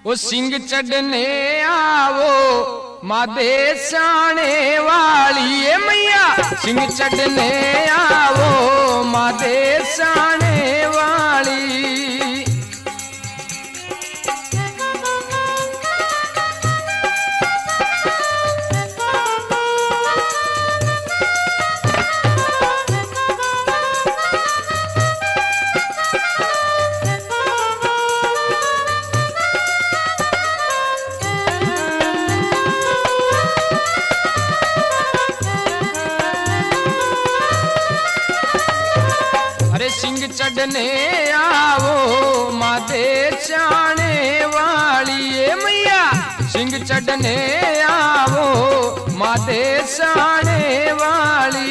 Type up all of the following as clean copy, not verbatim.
वो सिंह चढ़ने आवो मादे साने वाली है मैया, सिंह चढ़ने आवो मादे साने वाली। सिंह चढ़ने आवो मादे चाने वाली है मैया, सिंह चढ़ने आवो मादे चाने वाली।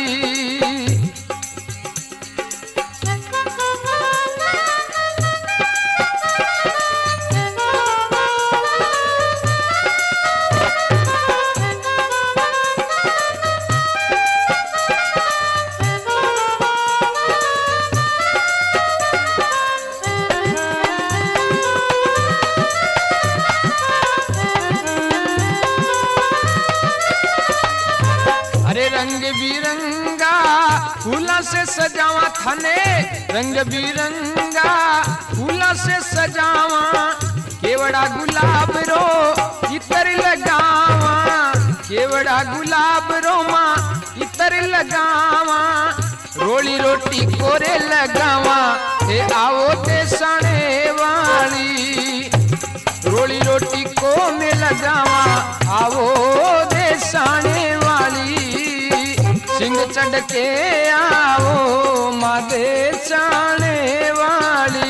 रंग बिरंगा फूला से सजावा थाने, रंग बिरंगा फूला से सजावा, केवड़ा गुलाब रो इतर लगावा, केवड़ा गुलाब रो माँ इतर लगावा, रोली रोटी कोरे लगावा हे आओ ते साने वाली, रोली रोटी को में लगावा आवो दे साने वाली। सिंह चढ़ के आओ मादे चाने वाली।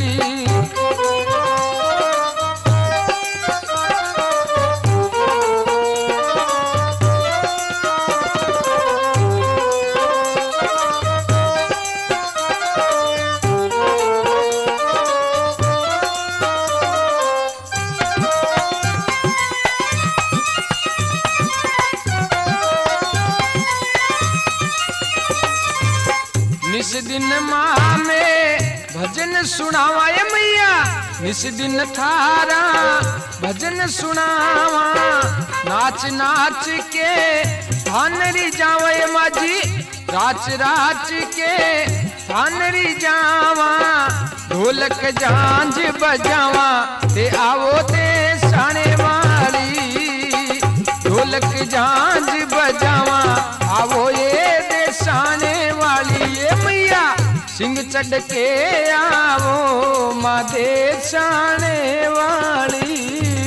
निस दिन माँ में भजन सुनावा मैया, निस दिन थारा भजन सुनावा, नाच नाच के थानरी जावे माझी, राच राच के थानरी जावा, ढोलक झांझ बजावा ते आवो ते साने वाली, ढोलक झांझ बजावा आवो ये दे साने वाली ये मैया, सिंह चढ़ के आवो मादे साने वाली।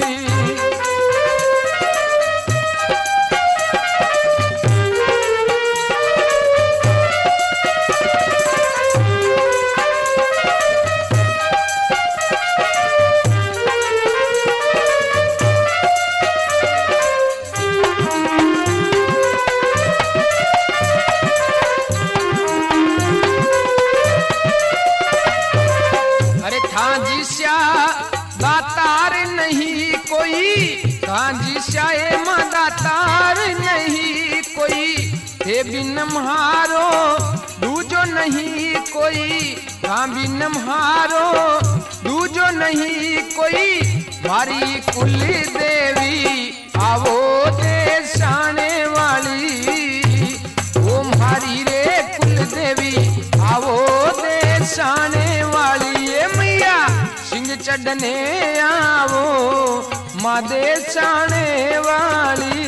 दातार नहीं कोई, कांजी श्याए माँ दातार नहीं कोई, हे बिन म्हारो दूजो नहीं कोई, हाँ बिन म्हारो दूजो नहीं कोई, मारी कुल देवी आवो दे साने वाली, वो मारी रे कुल देवी आवो दे साने वाली ये मैया, सिंह चढ़ने आवो मादे साने वाली।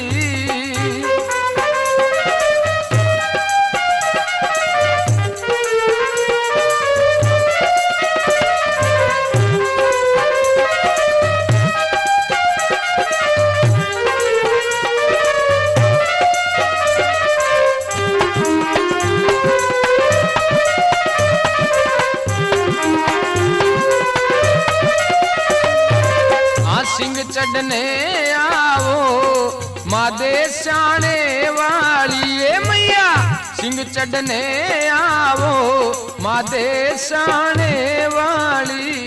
सिंह चढ़ने आवो मादे साने वाली ये मैया, सिंह चढ़ने आवो मादे साने वाली।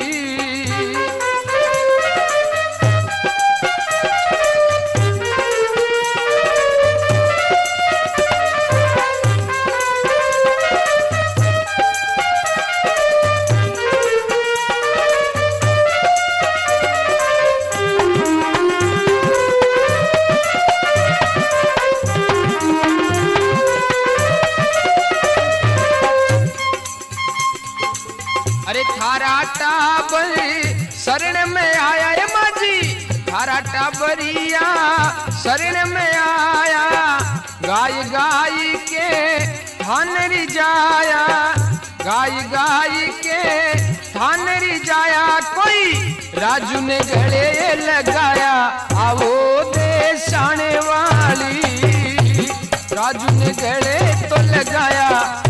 थारा टाबर शरण में आया है माझी, थारा टाबरिया शरण में आया। गाय गाय के थान रिजाया, गाय गाय के थान रिजाया। कोई राजू ने गले लगाया, आवो देश आने वाली। राजू ने गले तो लगाया,